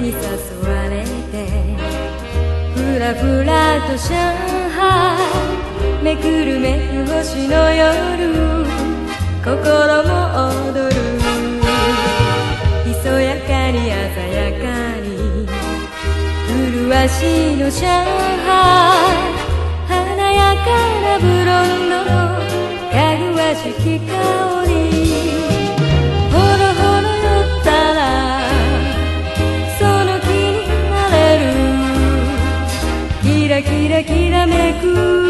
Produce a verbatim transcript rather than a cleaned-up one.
に誘われてふらふらと上海めくるめく星の夜心も踊るひそやかに鮮やかに麗しの上海華やかなブロンドのかぐわしき香りほろほろ酔ったらその気になれるキラキラきらめく